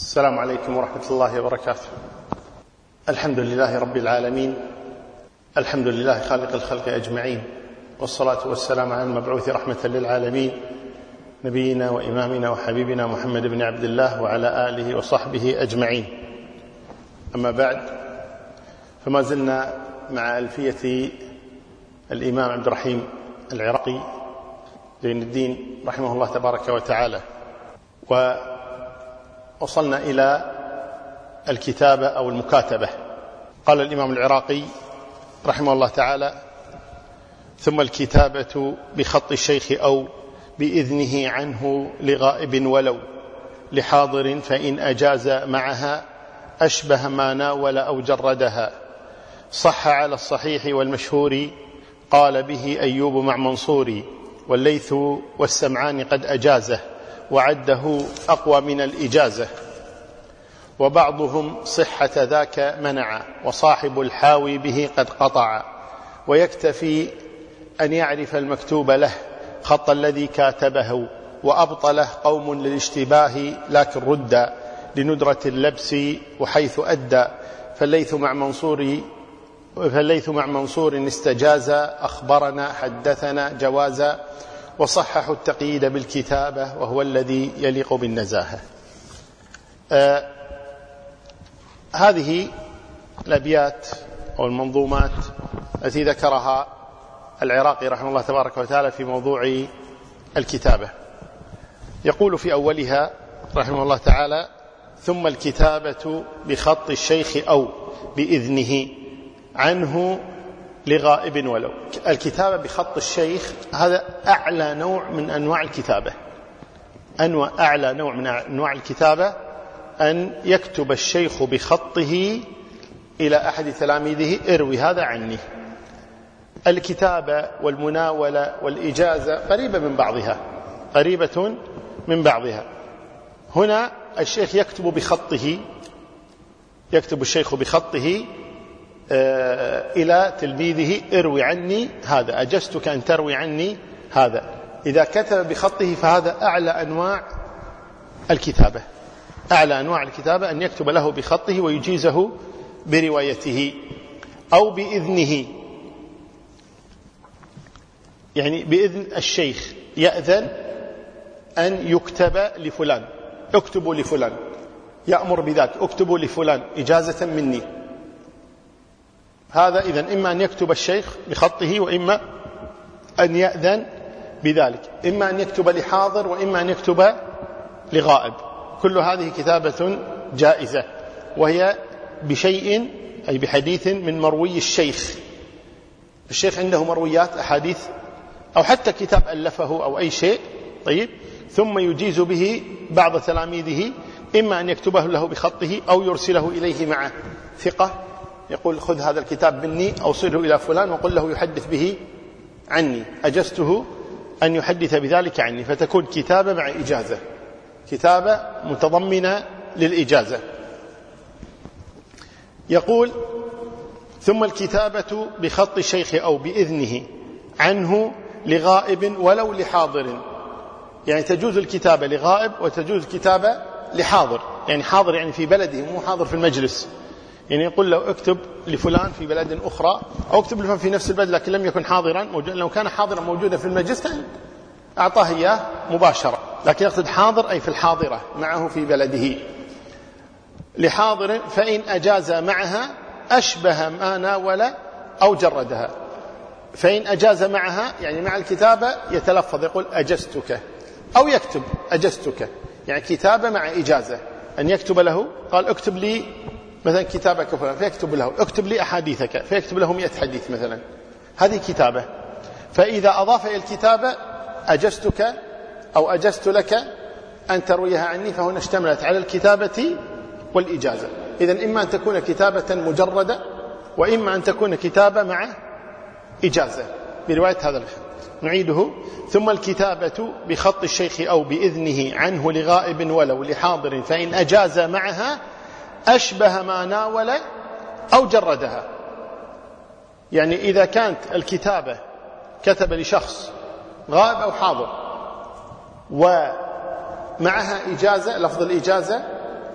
السلام عليكم ورحمة الله وبركاته. الحمد لله رب العالمين، الحمد لله خالق الخلق أجمعين، والصلاة والسلام على المبعوث رحمة للعالمين نبينا وإمامنا وحبيبنا محمد بن عبد الله وعلى آله وصحبه أجمعين. أما بعد، فما زلنا مع ألفية الإمام عبد الرحيم العراقي زين الدين رحمه الله تبارك وتعالى، وصلنا إلى الكتابة أو المكاتبة. قال الإمام العراقي رحمه الله تعالى: ثم الكتابة بخط الشيخ أو بإذنه عنه لغائب ولو لحاضر، فإن أجاز معها أشبه ما ناول أو جردها. صح على الصحيح والمشهور قال به أيوب مع منصور، والليث والسمعان قد أجازه وعده أقوى من الإجازة. وبعضهم صحة ذاك منع، وصاحب الحاوي به قد قطع. ويكتفي أن يعرف المكتوب له خط الذي كاتبه، وأبطله قوم للاشتباه لكن رد لندرة اللبس وحيث أدى. فالليث مع منصور استجاز، أخبرنا حدثنا جوازا. وصححوا التقييد بالكتابة وهو الذي يليق بالنزاهة. هذه الأبيات أو المنظومات التي ذكرها العراقي رحمه الله تبارك وتعالى في موضوع الكتابة. يقول في أولها رحمه الله تعالى: ثم الكتابة بخط الشيخ أو بإذنه عنه لغائب ولو. الكتابة بخط الشيخ هذا أعلى نوع من أنواع الكتابة. أعلى نوع من أنواع الكتابة أن يكتب الشيخ بخطه إلى أحد تلاميذه: اروي هذا عني. الكتابة والمناولة والإجازة قريبة من بعضها. هنا الشيخ يكتب الشيخ بخطه إلى تلميذه: اروي عني هذا، أجزتك أن تروي عني هذا. إذا كتب بخطه فهذا أعلى أنواع الكتابة، أن يكتب له بخطه ويجيزه بروايته. أو بإذنه، يعني بإذن الشيخ يأذن أن يكتب لفلان، اكتبوا لفلان، يأمر بذلك، اكتبوا لفلان إجازة مني. هذا إذن إما أن يكتب الشيخ بخطه، وإما أن يأذن بذلك، إما أن يكتب لحاضر وإما أن يكتب لغائب. كل هذه كتابة جائزة، وهي بشيء أي بحديث من مروي الشيخ عنده مرويات أحاديث أو حتى كتاب ألفه أو أي شيء، طيب، ثم يجيز به بعض تلاميذه، إما أن يكتبه له بخطه أو يرسله إليه مع ثقة، يقول: خذ هذا الكتاب مني أو صله إلى فلان وقل له يحدث به عني، أجزته أن يحدث بذلك عني. فتكون كتابة مع إجازة، كتابة متضمنة للإجازة. يقول: ثم الكتابة بخط الشيخ أو بإذنه عنه لغائب ولو لحاضر. يعني تجوز الكتابة لغائب وتجوز الكتابة لحاضر. يعني حاضر يعني في بلده، مو حاضر في المجلس. يعني يقول له: اكتب لفلان في بلد أخرى، أو اكتب لفلان في نفس البلد لكن لم يكن حاضرا. لو كان حاضرا موجودا في المجلس أعطاه إياه مباشرة، لكن يقصد حاضر أي في الحاضرة معه في بلده. لحاضر فإن أجاز معها أشبه ما ناول أو جردها. فإن أجاز معها يعني مع الكتابة يتلفظ يقول: أجزتك، أو يكتب أجزتك، يعني كتابة مع إجازة. أن يكتب له، قال: اكتب لي مثلا كتابك فلان، فيكتب له. اكتب لي أحاديثك، فيكتب له 100 حديث مثلا. هذه كتابة. فإذا أضاف إلى الكتابة أجزتك أو أجزت لك أن ترويها عني، فهنا اشتملت على الكتابة والإجازة. إذن إما أن تكون كتابة مجردة، وإما أن تكون كتابة مع إجازة برواية هذا الخط. نعيده: ثم الكتابة بخط الشيخ أو بإذنه عنه لغائب ولو لحاضر، فإن أجاز معها أشبه ما ناول أو جردها. يعني إذا كانت الكتابة كتب لشخص غائب أو حاضر ومعها إجازة، لفظ الإجازة،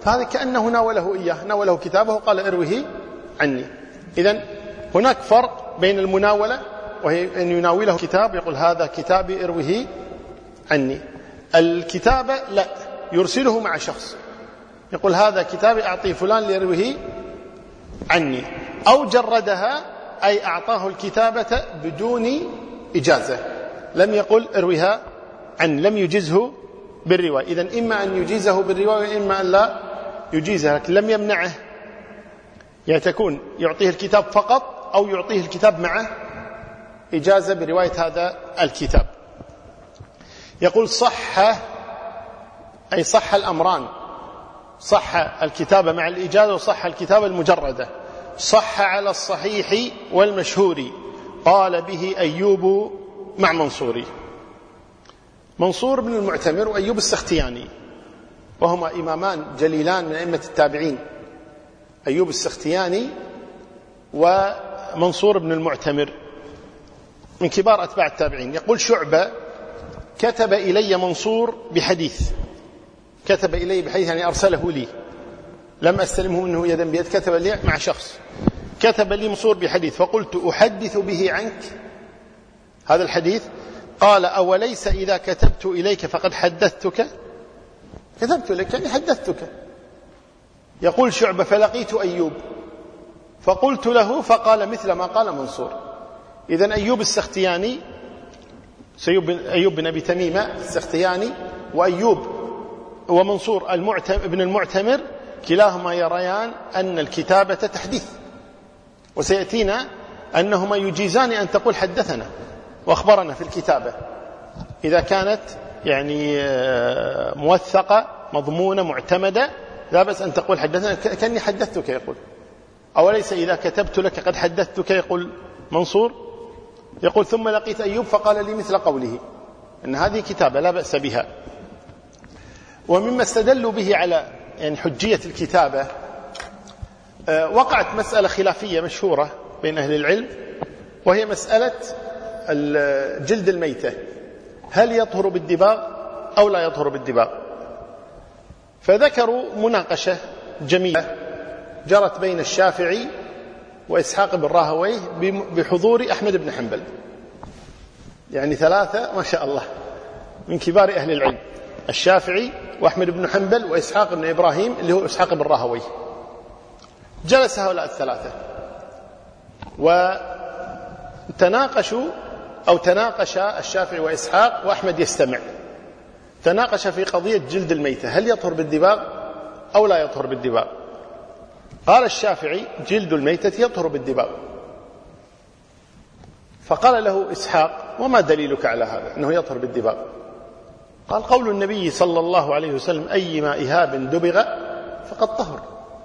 فهذا كأنه ناوله إياه، ناوله كتابه قال اروه عني. إذن هناك فرق بين المناولة وهي أن يناوله كتاب يقول هذا كتابي اروه عني. الكتابة لا، يرسله مع شخص يقول هذا كتابي أعطيه فلان ليروه عني، أو جردها أي أعطاه الكتابة بدون إجازة، لم يقل اروها عني، لم يجزه بالرواية. إذن إما أن يجيزه بالرواية وإما أن لا يجيزها، لكن لم يمنعه، يعني تكون يعطيه الكتاب فقط أو يعطيه الكتاب معه إجازة برواية هذا الكتاب. يقول صح، أي صح الأمران، صح الكتابة مع الإجازة وصح الكتابة المجردة. صح على الصحيح والمشهور، قال به أيوب مع منصور. منصور بن المعتمر وأيوب السختياني، وهما إمامان جليلان من أئمة التابعين، أيوب السختياني ومنصور بن المعتمر من كبار أتباع التابعين. يقول شعبة كتب إلي منصور بحديث، كتب إلي بحديث يعني أرسله لي، لم أستلمه منه يدا بيد، كتب لي مع شخص، كتب لي منصور بحديث فقلت أحدث به عنك هذا الحديث، قال أوليس إذا كتبت إليك فقد حدثتك، كتبت لك يعني حدثتك. يقول شعبة فلقيت أيوب فقلت له فقال مثل ما قال منصور. إذن أيوب السختياني، أيوب بن أبي تميمة السختياني وأيوب ومنصور بن المعتمر كلاهما يريان أن الكتابة تحديث، وسيأتينا أنهما يجيزان أن تقول حدثنا وأخبرنا في الكتابة إذا كانت يعني موثقة مضمونة معتمدة، لا بس أن تقول حدثنا كأني حدثتك. يقول أوليس إذا كتبت لك قد حدثتك، يقول منصور. يقول ثم لقيت أيوب فقال لي مثل قوله، أن هذه كتابة لا بأس بها. ومما استدلوا به على يعني حجية الكتابة، وقعت مسألة خلافية مشهورة بين أهل العلم، وهي مسألة جلد الميتة، هل يطهر بالدباغ أو لا يطهر بالدباغ؟ فذكروا مناقشة جميلة جرت بين الشافعي وإسحاق بن راهويه بحضور أحمد بن حنبل، يعني ثلاثة ما شاء الله من كبار أهل العلم، الشافعي وأحمد بن حنبل وإسحاق بن إبراهيم اللي هو إسحاق بن راهويه. جلس هؤلاء الثلاثة وتناقشوا، أو تناقش الشافعي وإسحاق وأحمد يستمع، تناقش في قضية جلد الميتة هل يطهر بالدباغ أو لا يطهر بالدباغ. قال الشافعي جلد الميتة يطهر بالدباغ. فقال له إسحاق وما دليلك على هذا أنه يطهر بالدباغ؟ قال قول النبي صلى الله عليه وسلم أيما إهاب دبغ فقد طهر.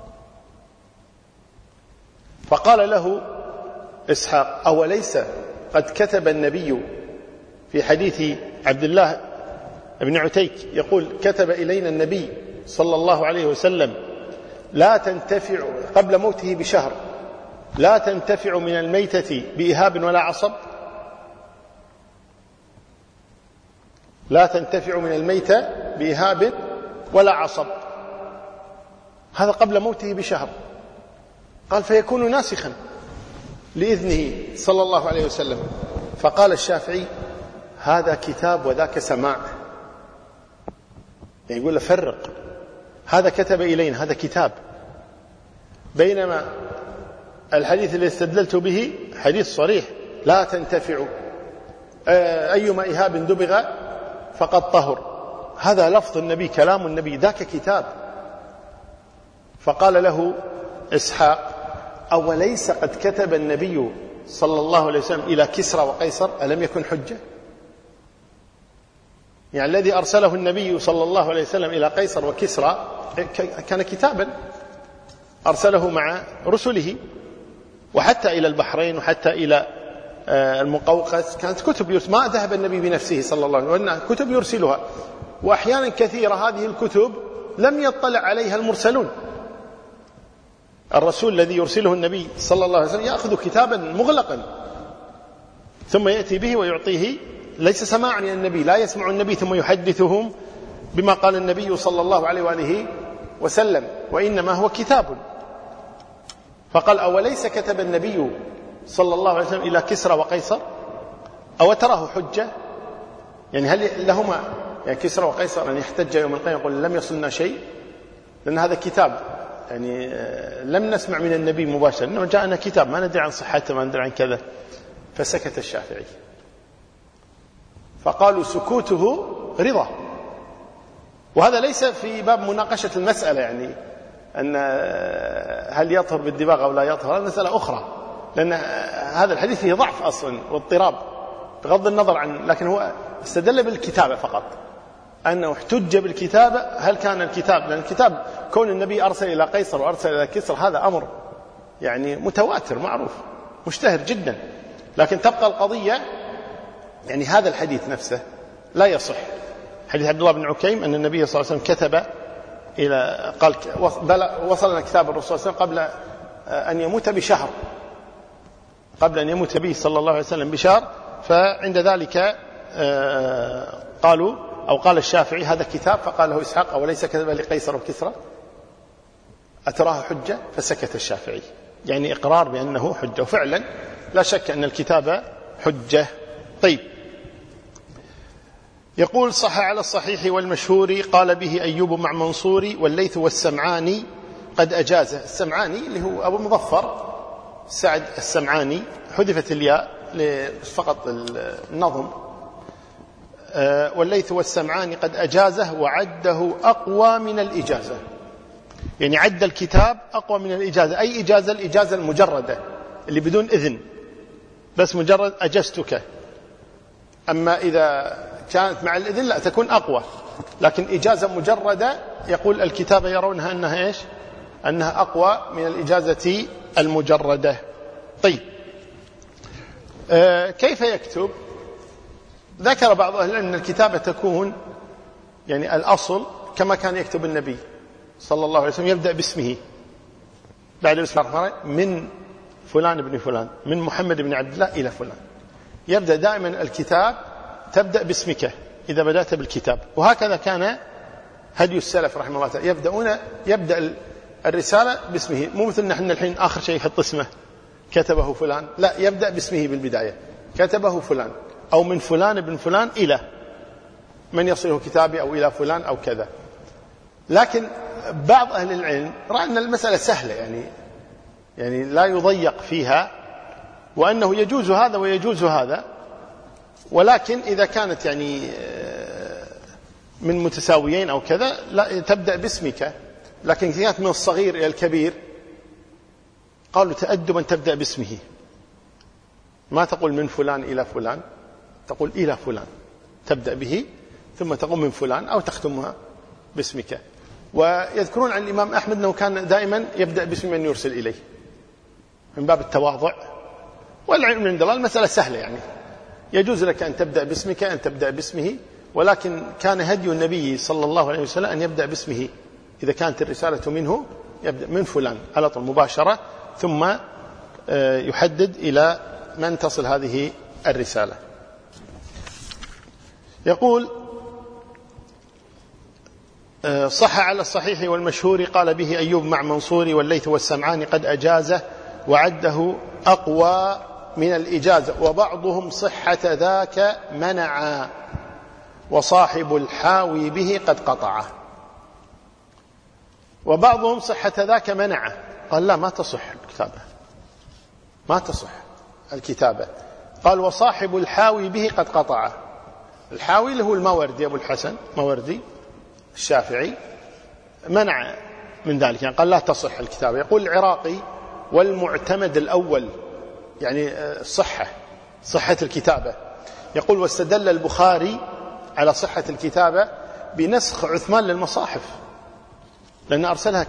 فقال له إسحاق أوليس قد كتب النبي في حديث عبد الله بن عتيك يقول كتب إلينا النبي صلى الله عليه وسلم لا تنتفع قبل موته بشهر، لا تنتفع من الميتة بإهاب ولا عصب، لا تنتفع من الميتة بإهاب ولا عصب، هذا قبل موته بشهر. قال فيكون ناسخا لإذنه صلى الله عليه وسلم. فقال الشافعي هذا كتاب وذاك سماع، يعني يقول له فرق، هذا كتب إلينا هذا كتاب، بينما الحديث الذي استدللت به حديث صريح لا تنتفع أيما إهاب دبغ فقد طهر، هذا لفظ النبي كلام النبي، ذاك كتاب. فقال له إسحاق أوليس قد كتب النبي صلى الله عليه وسلم إلى كسرى وقيصر ألم يكن حجة؟ يعني الذي أرسله النبي صلى الله عليه وسلم إلى قيصر وكسرى كان كتابا أرسله مع رسله، وحتى إلى البحرين وحتى إلى المقوقس كانت كتب ما ذهب النبي بنفسه صلى الله عليه وسلم، كتب يرسلها، وأحيانا كثيرة هذه الكتب لم يطلع عليها المرسلون. الرسول الذي يرسله النبي صلى الله عليه وسلم يأخذ كتابا مغلقا ثم يأتي به ويعطيه، ليس سماعا النبي، لا يسمع النبي ثم يحدثهم بما قال النبي صلى الله عليه وآله وسلم، وإنما هو كتاب. فقال: أوليس كتب النبي صلى الله عليه وسلم إلى كسرى وقيصر؟ أو تراه حجة؟ يعني هل لهما يعني كسرى وقيصر أن يحتج يوم القيامة يقول لم يصلنا شيء؟ لأن هذا كتاب، يعني لم نسمع من النبي مباشرة، إنه جاءنا كتاب ما ندري عن صحته ما ندري عن كذا. فسكت الشافعي، فقالوا: سكوته رضا. وهذا ليس في باب مناقشة المسألة، يعني أن هل يطهر بالدباغ أو لا يطهر، هذه مسألة أخرى، لأن هذا الحديث فيه ضعف أصلا واضطراب بغض النظر عن، لكن هو استدل بالكتابة فقط، أنه احتج بالكتابة. هل كان الكتاب، لأن الكتاب كون النبي أرسل إلى قيصر وأرسل إلى كسرى هذا أمر يعني متواتر معروف مشتهر جدا، لكن تبقى القضية يعني هذا الحديث نفسه لا يصح. حديث عبد الله بن عكيم أن النبي صلى الله عليه وسلم كتب إلى، قال وصلنا كتاب الرسول صلى الله عليه وسلم قبل أن يموت بشهر، قبل أن يموت به صلى الله عليه وسلم بشهر. فعند ذلك قالوا أو قال الشافعي: هذا كتاب. فقال له إسحاق: أوليس كتب لقيصر وكسرى؟ أتراه حجة؟ فسكت الشافعي، يعني إقرار بأنه حجة، وفعلا لا شك أن الكتاب حجة. طيب، يقول: صح على الصحيح والمشهور قال به أيوب مع منصور والليث والسمعاني قد أجازه. السمعاني اللي هو أبو المظفر سعد السمعاني، حذفت الياء فقط النظم. والليث والسمعاني قد أجازه وعده أقوى من الإجازة، يعني عد الكتاب أقوى من الإجازة. أي إجازة؟ الإجازة المجردة اللي بدون إذن، بس مجرد أجزتك. أما إذا كانت مع الإذن لا تكون أقوى، لكن إجازة مجردة يقول الكتابة يرونها أنها إيش؟ أنها أقوى من الإجازة المجردة. طيب، كيف يكتب؟ ذكر بعض أهل أن الكتابة تكون يعني الأصل كما كان يكتب النبي صلى الله عليه وسلم، يبدأ باسمه بعد اسم من فلان ابن فلان، من محمد بن عبد الله إلى فلان. يبدأ دائما الكتاب تبدأ باسمك إذا بدأت بالكتاب، وهكذا كان هدي السلف رحمه الله تعالى، يبدأ الرسالة باسمه، مو مثل نحن الحين آخر شيء يحط اسمه كتبه فلان، لا، يبدأ باسمه بالبداية، كتبه فلان أو من فلان ابن فلان إلى من يصله كتابي أو إلى فلان أو كذا. لكن بعض أهل العلم رأى أن المسألة سهلة، يعني لا يضيق فيها، وأنه يجوز هذا ويجوز هذا، ولكن إذا كانت يعني من متساويين أو كذا لا تبدأ باسمك، لكن إذا كانت من الصغير إلى الكبير قالوا تأدبا تبدأ باسمه، ما تقول من فلان إلى فلان، تقول إلى فلان، تبدأ به ثم تقول من فلان أو تختمها باسمك. ويذكرون عن الإمام أحمد أنه كان دائما يبدأ باسم من يرسل إليه من باب التواضع، والعلم عند الله المسألة سهلة، يعني يجوز لك أن تبدأ باسمك أن تبدأ باسمه، ولكن كان هدي النبي صلى الله عليه وسلم أن يبدأ باسمه إذا كانت الرسالة منه، يبدأ من فلان على طول مباشرة، ثم يحدد إلى من تصل هذه الرسالة. يقول: صح على الصحيح والمشهور قال به أيوب مع منصور والليث والسمعاني قد أجازه وعده أقوى من الإجازة، وبعضهم صحة ذاك منعا، وصاحب الحاوي به قد قطعه. وبعضهم صحة ذاك منعه، قال لا، ما تصح الكتابة، ما تصح الكتابة. قال: وصاحب الحاوي به قد قطعه. الحاوي اللي هو الماوردي، أبو الحسن ماوردي الشافعي، منع من ذلك، يعني قال لا تصح الكتابة. يقول العراقي: والمعتمد الأول، يعني صحة الكتابة. يقول: واستدل البخاري على صحة الكتابة بنسخ عثمان للمصاحف، لأن أرسلها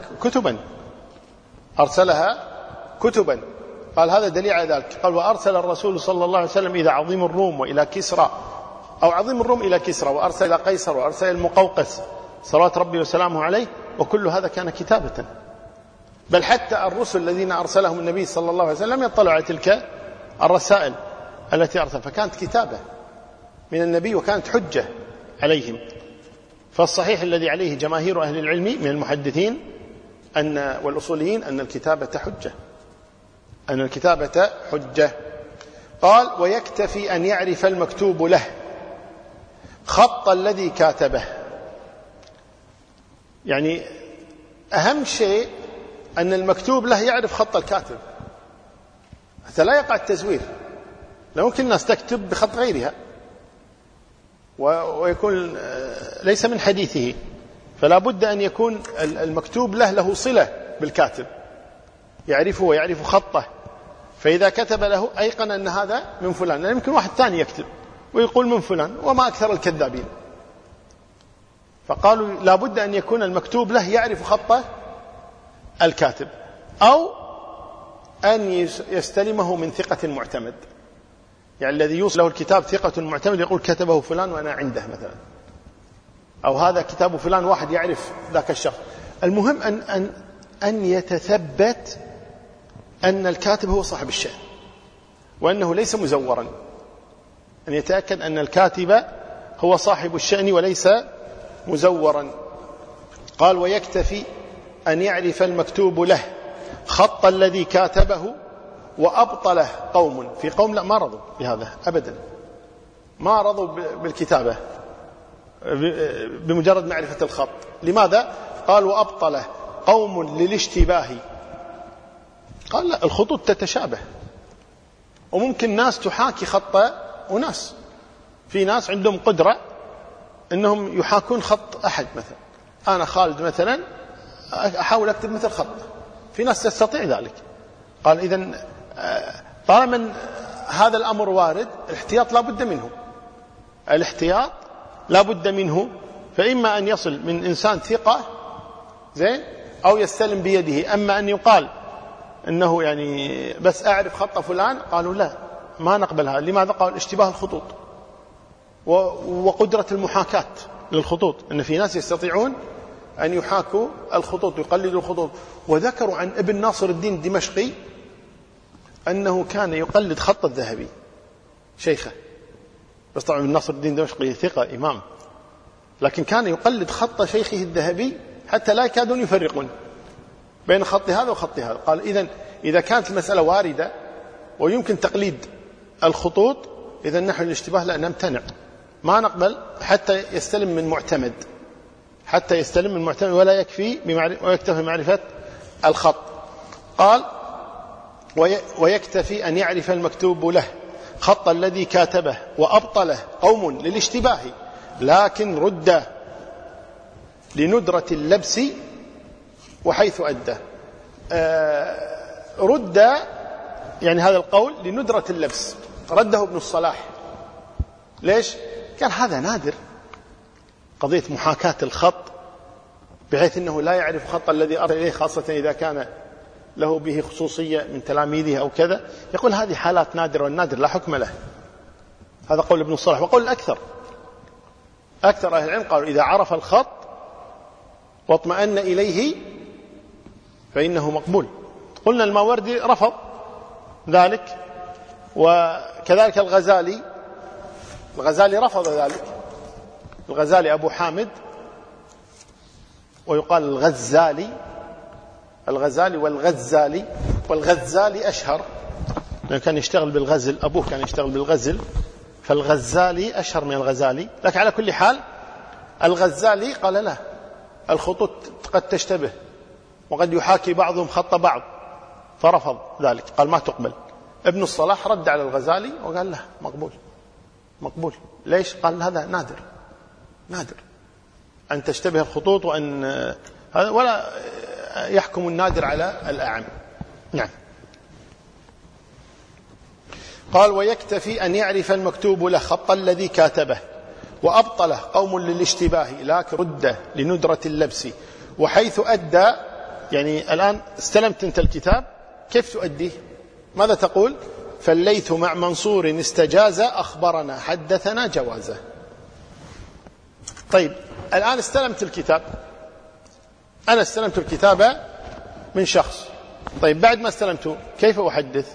كتبا، قال هذا دليل على ذلك. قال: وأرسل الرسول صلى الله عليه وسلم إلى عظيم الروم وإلى كسرى، أو عظيم الروم إلى كسرى، وأرسل إلى قيصر، وأرسل المقوقس صلوات ربي وسلامه عليه، وكل هذا كان كتابة. بل حتى الرسل الذين أرسلهم النبي صلى الله عليه وسلم لم يطلعوا على تلك الرسائل التي أرسل، فكانت كتابة من النبي وكانت حجة عليهم. فالصحيح الذي عليه جماهير أهل العلم من المحدثين والأصوليين أن الكتابة حجة، أن الكتابة حجة. قال ويكتفي أن يعرف المكتوب له خط الذي كاتبه. يعني أهم شيء أن المكتوب له يعرف خط الكاتب حتى لا يقع التزوير. لا ممكن الناس تكتب بخط غيرها ويكون ليس من حديثه، فلا بد أن يكون المكتوب له صلة بالكاتب، يعرفه ويعرف خطه، فإذا كتب له أيقن أن هذا من فلان. لا يمكن واحد ثاني يكتب ويقول من فلان، وما أكثر الكذابين. فقالوا لا بد أن يكون المكتوب له يعرف خطه الكاتب، أو أن يستلمه من ثقة معتمد، يعني الذي يوصل له الكتاب ثقة معتمد يقول كتبه فلان وأنا عنده مثلا، أو هذا كتاب فلان، واحد يعرف ذاك الشخص. المهم أن يتثبت أن الكاتب هو صاحب الشأن وأنه ليس مزورا، أن يتأكد أن الكاتب هو صاحب الشأن وليس مزورا. قال ويكتفي أن يعرف المكتوب له خط الذي كاتبه وأبطله قوم. في قوم لا ما رضوا بهذا أبدا، ما رضوا بالكتابة بمجرد معرفة الخط. لماذا؟ قال وأبطله قوم للاشتباه. قال لا، الخطوط تتشابه وممكن ناس تحاكي خط وناس. في ناس عندهم قدرة أنهم يحاكون خط أحد، مثلا أنا خالد مثلا أحاول أكتب مثل خط، في ناس تستطيع ذلك. قال إذن طالما هذا الأمر وارد، الاحتياط لا بد منه، الاحتياط لا بد منه. فإما أن يصل من إنسان ثقة زين أو يستلم بيده. أما أن يقال أنه يعني بس أعرف خط فلان، قالوا لا، ما نقبلها. لماذا؟ قال اشتباه الخطوط وقدرة المحاكاة للخطوط، أن في ناس يستطيعون أن يحاكوا الخطوط ويقلدوا الخطوط. وذكروا عن ابن ناصر الدين الدمشقي أنه كان يقلد خط الذهبي شيخه، بس طبعا ابن ناصر الدين الدمشقي ثقة إمام، لكن كان يقلد خط شيخه الذهبي حتى لا يكادون يفرقون بين خط هذا وخط هذا. قال إذا كانت المسألة واردة ويمكن تقليد الخطوط، إذا نحن الاشتباه لا نمتنع، ما نقبل حتى يستلم من معتمد، حتى يستلم من معتمد، ولا يكفي ويكتفي معرفة الخط. قال ويكتفي أن يعرف المكتوب له خط الذي كاتبه وأبطله قوم للاشتباه لكن رد لندرة اللبس وحيث أدى. رد يعني هذا القول لندرة اللبس، رده ابن الصلاح. ليش؟ قال هذا نادر، قضية محاكاة الخط بحيث أنه لا يعرف خط الذي أرى إليه، خاصة إذا كان له به خصوصية من تلاميذه أو كذا. يقول هذه حالات نادرة، والنادر لا حكم له. هذا قول ابن الصلاح. وقول أكثر أهل العلم قالوا إذا عرف الخط واطمأن إليه فإنه مقبول. قلنا الماوردي رفض ذلك، وكذلك الغزالي رفض ذلك. الغزالي أبو حامد، ويقال الغزالي والغزالي أشهر، لأنه كان يشتغل بالغزل، أبوه كان يشتغل بالغزل، فالغزالي أشهر من الغزالي. لكن على كل حال الغزالي قال لا، الخطوط قد تشتبه وقد يحاكي بعضهم خط بعض، فرفض ذلك، قال ما تقبل. ابن الصلاح رد على الغزالي وقال لا، مقبول. ليش؟ قال هذا نادر أن تشتبه الخطوط، وأن هذا ولا يحكم النادر على الأعم. نعم. قال ويكتفي أن يعرف المكتوب له خط الذي كاتبه وأبطله قوم للاشتباه لكن رد لندرة اللبس وحيث أدى. يعني الآن استلمت أنت الكتاب، كيف تؤديه؟ ماذا تقول؟ فالليث مع منصور استجاز أخبرنا حدثنا جوازه. طيب الآن استلمت الكتاب، أنا استلمت الكتاب من شخص. طيب بعد ما استلمته كيف أحدث؟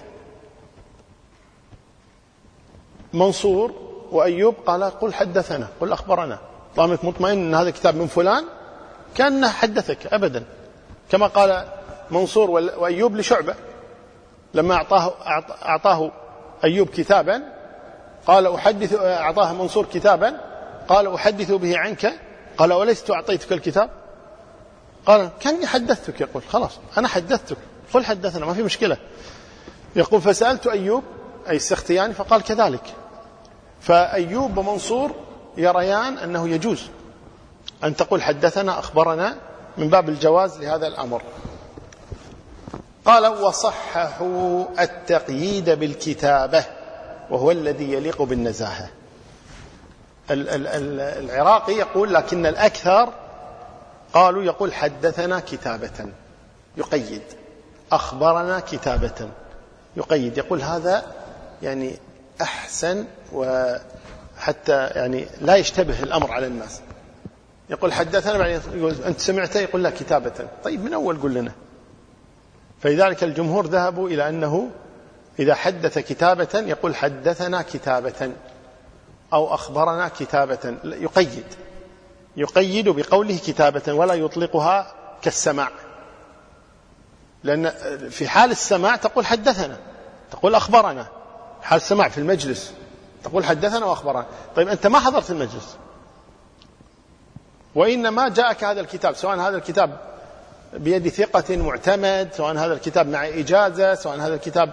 منصور وأيوب قال قل حدثنا، قل أخبرنا، طالما مطمئن أن هذا الكتاب من فلان كأنه حدثك أبدا. كما قال منصور وأيوب لشعبة لما أعطاه أيوب كتابا قال أعطاه منصور كتابا قال أحدث به عنك قال ولست أعطيتك الكتاب قال كأني حدثتك. يقول خلاص أنا حدثتك قل حدثنا ما في مشكلة. يقول فسألت أيوب أي السختياني فقال كذلك. فأيوب ومنصور يريان أنه يجوز أن تقول حدثنا أخبرنا من باب الجواز لهذا الأمر. قال وصححوا التقييد بالكتابة وهو الذي يليق بالنزاهة. العراقي يقول لكن الأكثر قالوا يقول حدثنا كتابة يقيد أخبرنا كتابة يقيد. يقول هذا يعني أحسن وحتى يعني لا يشتبه الأمر على الناس. يقول حدثنا بعدين يقول أنت سمعته يقول لا كتابة. طيب من أول قل لنا. فلذلك الجمهور ذهبوا إلى أنه إذا حدث كتابة يقول حدثنا كتابة أو أخبرنا كتابة يقيد بقوله كتابة ولا يطلقها كالسماع. لأن في حال السماع تقول حدثنا تقول أخبرنا. حال السماع في المجلس تقول حدثنا وأخبرنا. طيب أنت ما حضرت المجلس وإنما جاءك هذا الكتاب سواء هذا الكتاب بيد ثقة معتمد سواء هذا الكتاب مع إجازة سواء هذا الكتاب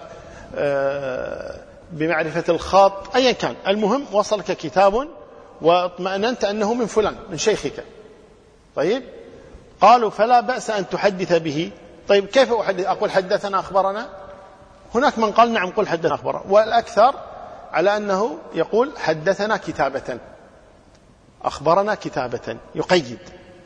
بمعرفة الخط أيا كان المهم وصلك كتاب واطمأننت أنه من فلان من شيخك. طيب قالوا فلا بأس أن تحدث به. طيب كيف أقول حدثنا أخبرنا؟ هناك من قال نعم قل حدثنا أخبرنا والأكثر على أنه يقول حدثنا كتابة أخبرنا كتابة يقيد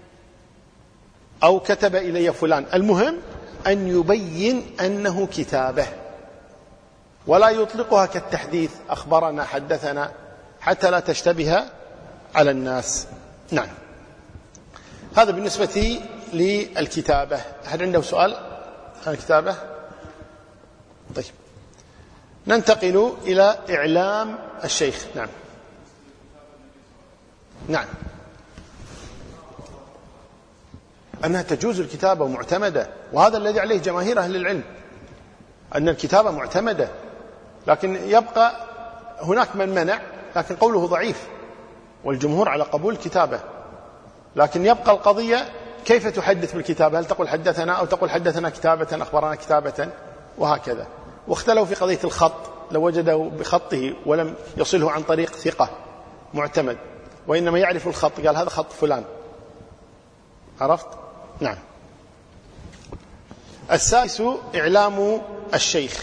أو كتب إلي فلان. المهم أن يبين أنه كتابة ولا يطلقها كالتحديث أخبرنا حدثنا حتى لا تشتبه على الناس. نعم هذا بالنسبة للكتابة. أحد عنده سؤال عن الكتابة؟ طيب ننتقل إلى إعلام الشيخ. نعم أنها تجوز الكتابة معتمدة وهذا الذي عليه جماهير أهل العلم أن الكتابة معتمدة. لكن يبقى هناك من منع لكن قوله ضعيف والجمهور على قبول الكتابة. لكن يبقى القضية كيف تحدث بالكتابة هل تقول حدثنا أو تقول حدثنا كتابة أخبرنا كتابة وهكذا. واختلفوا في قضية الخط لو وجده بخطه ولم يصله عن طريق ثقة معتمد وإنما يعرف الخط قال هذا خط فلان. عرفت؟ نعم. السادس إعلام الشيخ.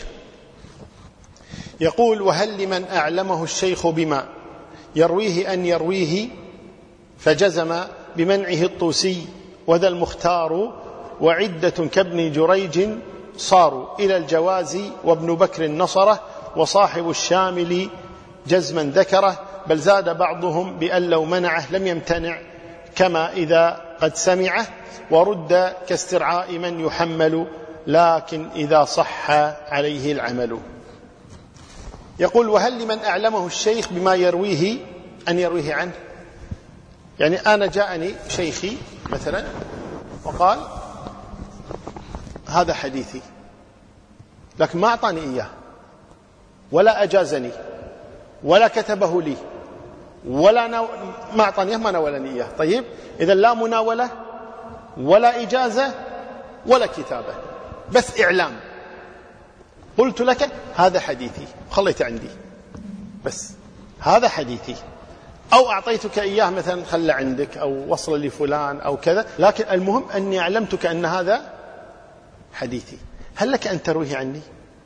يقول وهل لمن أعلمه الشيخ بما يرويه أن يرويه فجزم بمنعه الطوسي وذا المختار وعدة كابن جريج صاروا إلى الجواز وابن بكر نصره وصاحب الشامل جزما ذكره بل زاد بعضهم بأن لو منعه لم يمتنع كما إذا قد سمعه ورد كاسترعاء من يحمل لكن إذا صح عليه العمل. يقول وهل لمن أعلمه الشيخ بما يرويه أن يرويه عنه. يعني أنا جاءني شيخي مثلا وقال هذا حديثي لكن ما أعطاني إياه ولا أجازني ولا كتبه لي ولا ما أعطاني إياه ما ناولني إياه. طيب إذا لا مناولة ولا إجازة ولا كتابة بس إعلام. قلت لك هذا حديثي خليت عندي بس هذا حديثي أو أعطيتك إياه مثلا خلى عندك أو وصل لفلان أو كذا لكن المهم أني علمتك أن هذا حديثي. هل لك أن ترويه عني؟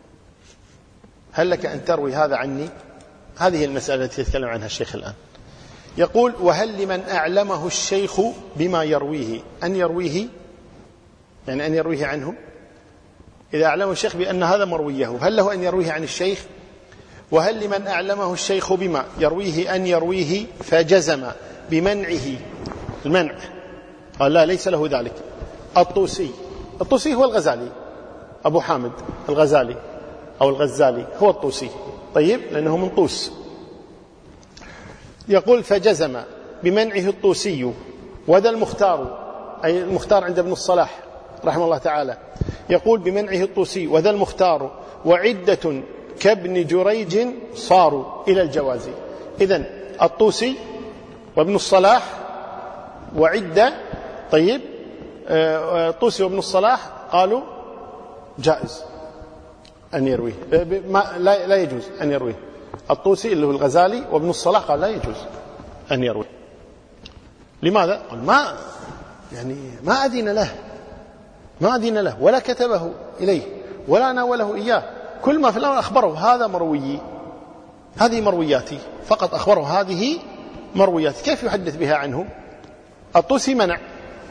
هل لك أن تروي هذا عني؟ هذه المسألة التي يتكلم عنها الشيخ الآن. يقول وهل لمن أعلمه الشيخ بما يرويه أن يرويه يعني أن يرويه عنه. إذا أعلمه الشيخ بأن هذا مرويه هل له أن يرويه عن الشيخ؟ وهل لمن أعلمه الشيخ بما يرويه أن يرويه فجزم بمنعه المنع قال لا ليس له ذلك. الطوسي هو الغزالي أبو حامد الغزالي أو الغزالي هو الطوسي. طيب لأنه من طوس. يقول فجزم بمنعه الطوسي وذا المختار، أي المختار عند ابن الصلاح رحمه الله تعالى، يقول بمنعه الطوسي وذا المختار وعدة كابن جريج صاروا إلى الجواز. إذن الطوسي وابن الصلاح وعدة، طيب الطوسي وابن الصلاح قالوا جائز أن يرويه، لا يجوز أن يرويه. الطوسي اللي هو الغزالي وابن الصلاح قال لا يجوز أن يرويه. لماذا؟ قال ما أذن له ولا كتبه إليه ولا ناوله إياه، كل ما في الأمر أخبره هذا مرويي، هذه مروياتي فقط، أخبره هذه مروياتي، كيف يحدث بها عنه؟ الطوسي منع،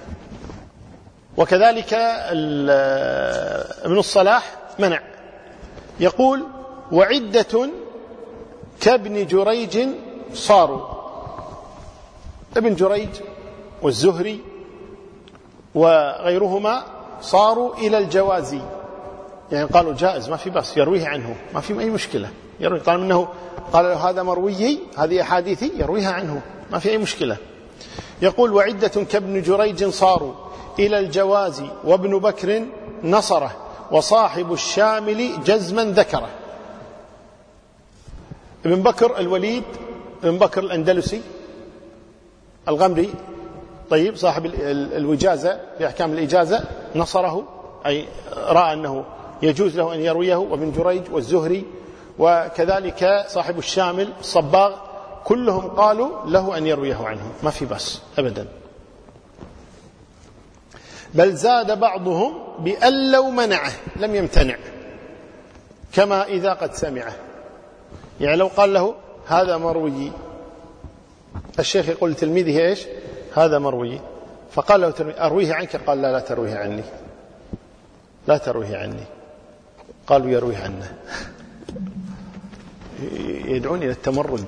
وكذلك ابن الصلاح منع. يقول وعدة كابن جريج صاروا، ابن جريج والزهري وغيرهما صاروا إلى الجواز، يعني قالوا جائز ما في بس يرويه عنه، ما في أي مشكلة يروي، طالما أنه قال له هذا مرويي هذه أحاديثي يرويها عنه ما في أي مشكلة. يقول وعدة كابن جريج صاروا إلى الجواز وابن بكر نصره وصاحب الشامل جزما ذكره. ابن بكر الوليد ابن بكر الأندلسي الغمري، طيب صاحب الوجازة بأحكام الإجازة، نصره أي رأى أنه يجوز له أن يرويه، وابن جريج والزهري وكذلك صاحب الشامل الصباغ كلهم قالوا له أن يرويه عنه ما في بس أبدا. بل زاد بعضهم بأن لو منعه لم يمتنع، كما إذا قد سمعه. يعني لو قال له هذا مروي، الشيخ يقول لتلميذه إيش؟ هذا مروي، فقال له أرويه عنك، قال لا ترويه عني، لا ترويه عني. قالوا يرويه عنه. يدعون إلى التمرد.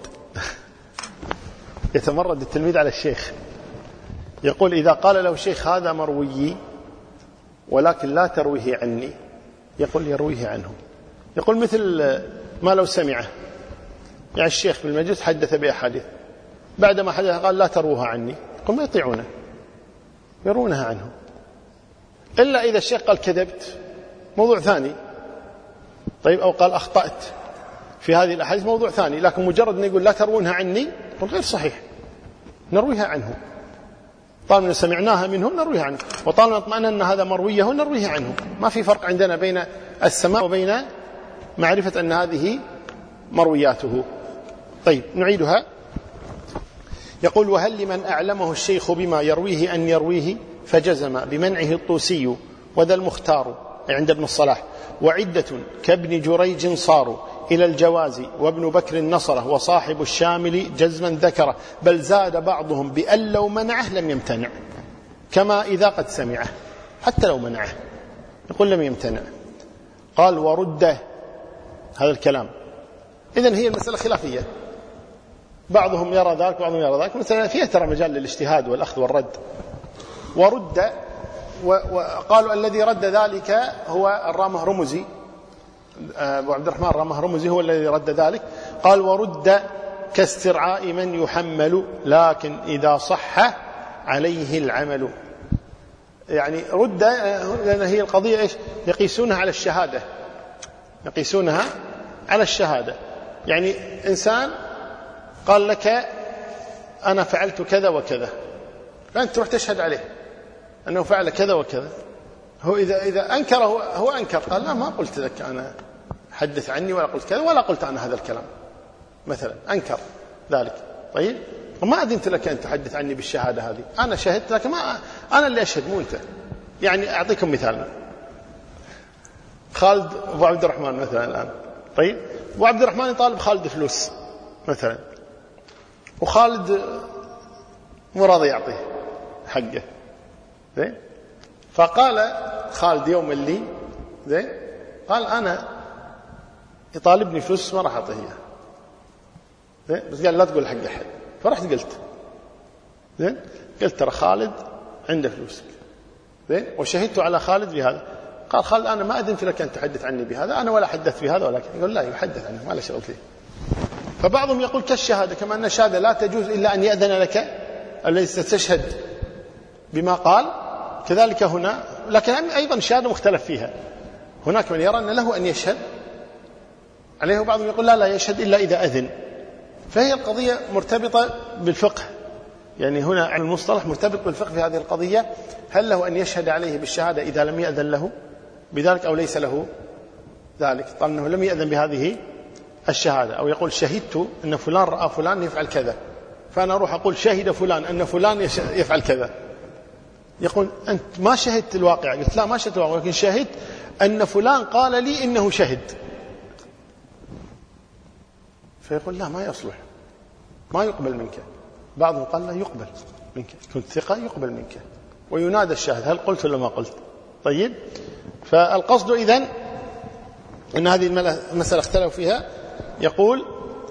يتمرد التلميذ على الشيخ. يقول إذا قال له الشيخ هذا مروي ولكن لا ترويه عني، يقول يرويه عنه. يقول مثل ما لو سمعه، يعني الشيخ في المجلس حدث بأحاديث، بعدما حدث قال لا تروها عني، يقول ما يطيعونه، يرونها عنه، إلا إذا الشيخ قال كذبت موضوع ثاني، طيب، أو قال أخطأت في هذه الأحاديث موضوع ثاني، لكن مجرد أن يقول لا ترونها عني يقول غير صحيح، نرويها عنه، طالما سمعناها منهم نرويها عنه، وطالما اطمأننا أن هذا مرويه نرويه عنه. ما في فرق عندنا بين السماع وبين معرفة أن هذه مروياته. طيب نعيدها. يقول وهل لمن أعلمه الشيخ بما يرويه أن يرويه فجزم بمنعه الطوسي وذا المختار عند ابن الصلاح وعدة كابن جريج صاروا إلى الجواز وابن بكر نصره وصاحب الشامل جزما ذكره، بل زاد بعضهم بأن لو منعه لم يمتنع، كما إذا قد سمعه، حتى لو منعه يقول لم يمتنع. قال ورد هذا الكلام. إذن هي المسألة خلافية، بعضهم يرى ذلك بعضهم يرى ذلك، مثلا فيها ترى مجال للاجتهاد والأخذ والرد. ورد، وقالوا الذي رد ذلك هو الرامة رمزي، أبو عبد الرحمن الرامة رمزي هو الذي رد ذلك. قال ورد كاسترعاء من يحمل لكن إذا صح عليه العمل. يعني رد لأن هي القضية إيش؟ يقيسونها على الشهادة، يقيسونها على الشهادة. يعني إنسان قال لك أنا فعلت كذا وكذا، فأنت تروح تشهد عليه أنه فعل كذا وكذا، هو إذا أنكر هو أنكر، قال لا ما قلت لك أنا حدث عني ولا قلت كذا ولا قلت أنا هذا الكلام، مثلا أنكر ذلك. طيب وما أذنت لك أن تحدث عني بالشهادة هذه، أنا شهدت لك، ما أنا اللي أشهد مو أنت. يعني أعطيكم مثال، خالد أبو عبد الرحمن مثلا الآن، طيب أبو عبد الرحمن يطالب خالد فلوس مثلا، وخالد مو راضي يعطيه حقه، زين، فقال خالد يوم اللي زين قال أنا يطالبني فلوس ما راح أعطيه إياه، زين، بس قال لا تقول حق أحد. فرحت قلت زين، قلت ترى خالد عنده فلوسك، زين، وشهدت على خالد بهذا. قال خالد أنا ما أذنت لك أن تحدث عني بهذا، أنا ولا حدثت بهذا ولا كذا. يقول لا يحدث عنه ما له شغل فيه. فبعضهم يقول كالشهادة، كما أن الشهادة لا تجوز إلا أن يأذن لك التي ستشهد بما قال كذلك هنا، لكن أيضا الشهادة مختلف فيها. هناك من يرى أن له أن يشهد عليه، وبعضهم يقول لا يشهد إلا إذا أذن. فهي القضية مرتبطة بالفقه، يعني هنا علم المصطلح مرتبط بالفقه في هذه القضية. هل له أن يشهد عليه بالشهادة إذا لم يأذن له بذلك أو ليس له ذلك؟ طبعا أنه لم يأذن بهذه الشهادة، أو يقول شهدت أن فلان رأى فلان يفعل كذا، فأنا أروح أقول شهد فلان أن فلان يفعل كذا. يقول أنت ما شهدت الواقع. قلت لا ما شهدت الواقع، ولكن شهدت أن فلان قال لي إنه شهد. فيقول لا ما يصلح، ما يقبل منك. بعضهم قال لا يقبل منك، كنت ثقة يقبل منك، وينادى الشاهد هل قلت ولا ما قلت. طيب، فالقصد إذن أن هذه المسألة اختلفوا فيها. يقول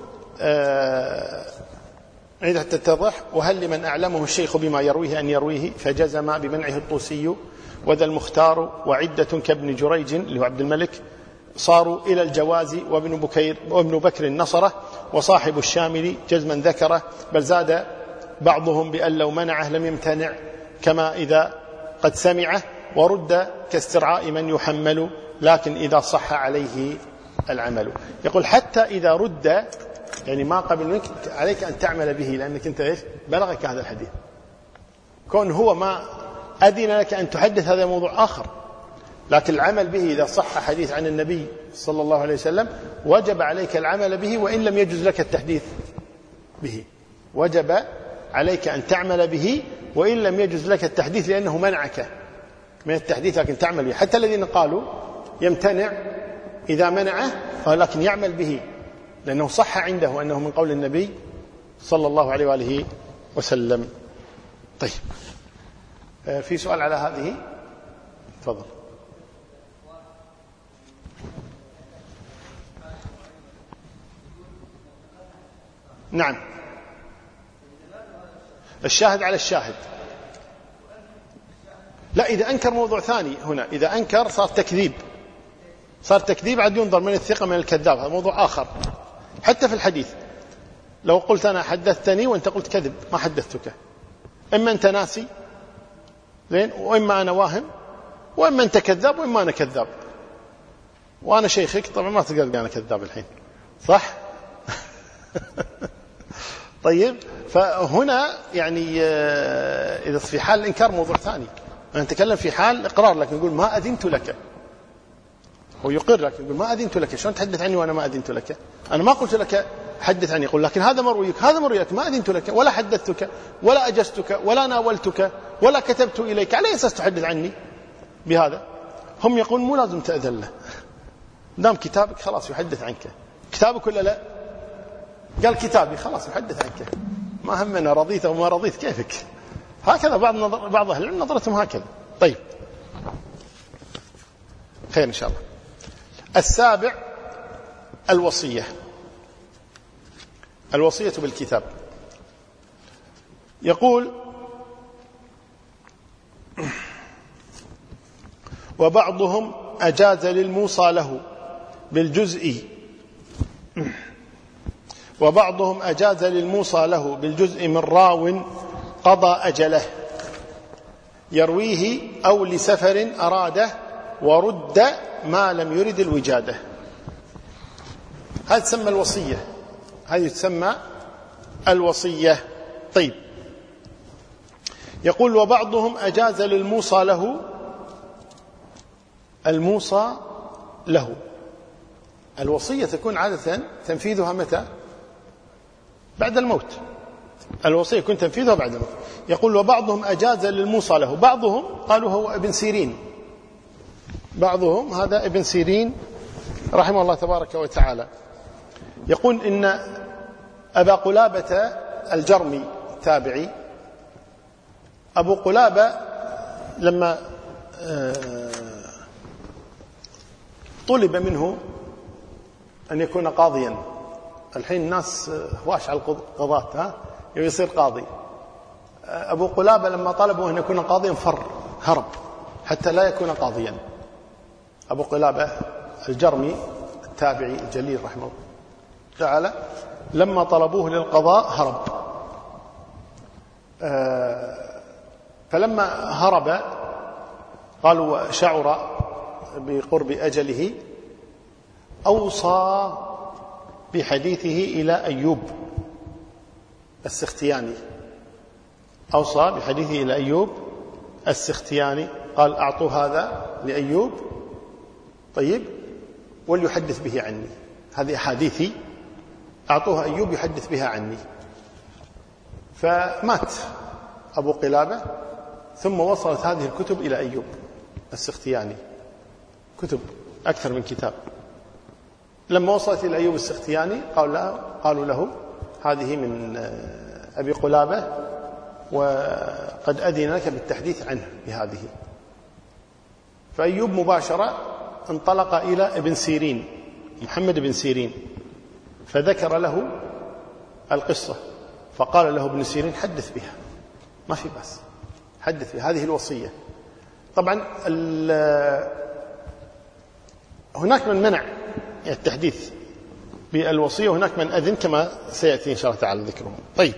عندها تتضح: وهل لمن أعلمه الشيخ بما يرويه أن يرويه فجزم بمنعه الطوسي وذا المختار وعدة كابن جريج اللي هو عبد الملك صاروا إلى الجواز، وابن بكر نصره، وصاحب الشامل جزما ذكره، بل زاد بعضهم بأن لو منعه لم يمتنع كما إذا قد سمعه، ورد كاسترعاء من يحمل لكن إذا صح عليه العمل. يقول حتى إذا رد، يعني ما قبل منك، عليك أن تعمل به، لأنك أنت إيش بلغك هذا الحديث. كون هو ما أذن لك أن تحدث هذا موضوع آخر، لكن العمل به إذا صح حديث عن النبي صلى الله عليه وسلم وجب عليك العمل به وإن لم يجوز لك التحديث به. وجب عليك أن تعمل به وإن لم يجوز لك التحديث، لأنه منعك من التحديث لكن تعمل به. حتى الذين قالوا يمتنع إذا منعه، لكن يعمل به لأنه صح عنده أنه من قول النبي صلى الله عليه وآله وسلم. طيب، في سؤال على هذه؟ تفضل. نعم، الشاهد على الشاهد. لا، إذا أنكر موضوع ثاني. هنا إذا أنكر صار تكذيب، صار تكذيب عاد ينظر من الثقة من الكذاب، هذا موضوع آخر. حتى في الحديث لو قلت أنا حدثتني وأنت قلت كذب، ما حدثتك، إما أنت ناسي زين، وإما أنا واهم، وإما أنت كذاب، وإما أنا كذاب، وأنا شيخك طبعا ما تقدر أنا كذاب الحين، صح؟ طيب، فهنا يعني إذا في حال الإنكار موضوع ثاني. أنا نتكلم في حال إقرار لك، نقول ما أذنت لك، هو يقر لك يقول ما أذنت لك، شلون تحدث عني وأنا ما أذنت لك؟ أنا ما قلت لك حدث عني، يقول لكن هذا مرويك، هذا مرويك، ما أذنت لك ولا حدثتك ولا أجزتك ولا ناولتك ولا كتبت إليك، على أساس تحدث عني بهذا؟ هم يقول مو لازم تأذن له، دام كتابك خلاص يحدث عنك. كتابك ولا لا؟ قال كتابي، خلاص يحدث عنك، ما همنا رضيت أو ما رضيت، كيفك. هكذا بعض أهل العلم نظرتهم هكذا. طيب، خير إن شاء الله. السابع الوصية بالكتاب. يقول وبعضهم أجاز للموصى له بالجزء، وبعضهم أجاز للموصى له بالجزء من راو قضى أجله يرويه أو لسفر أراده، ورد ما لم يرد الوجادة. هذا تسمى الوصية، هذه تسمى الوصية. طيب، يقول وبعضهم أجاز للموصى له، الموصى له الوصية تكون عادة تنفيذها متى؟ بعد الموت. الوصية يكون تنفيذها بعد الموت. يقول وبعضهم أجاز للموصى له، بعضهم قالوا هو ابن سيرين، بعضهم هذا ابن سيرين رحمه الله تبارك وتعالى. يقول إن أبا قلابة الجرمي تابعي، أبو قلابة لما طلب منه أن يكون قاضيا، الحين الناس هواش على القضاة، يصير قاضي. أبو قلابة لما طلبوا أن يكون قاضيا هرب حتى لا يكون قاضيا. أبو قلابة الجرمي التابعي الجليل رحمه الله تعالى، لما طلبوه للقضاء هرب. فلما هرب قالوا شعر بقرب أجله أوصى بحديثه إلى أيوب السختياني، أوصى بحديثه إلى أيوب السختياني، قال أعطوا هذا لأيوب طيب وليحدث به عني، هذه أحاديثي أعطوها أيوب يحدث بها عني. فمات أبو قلابة، ثم وصلت هذه الكتب إلى أيوب السختياني، كتب أكثر من كتاب. لما وصلت إلى أيوب السختياني قالوا له هذه من أبي قلابة وقد أذن لك بالتحديث عنه بهذه. فأيوب مباشرة انطلق إلى ابن سيرين، محمد بن سيرين، فذكر له القصة، فقال له ابن سيرين حدث بها، ما في بأس، حدث بها، هذه الوصية. طبعا هناك من منع التحديث بالوصية وهناك من أذن كما سيأتي إن شاء الله تعالى ذكرهم. طيب،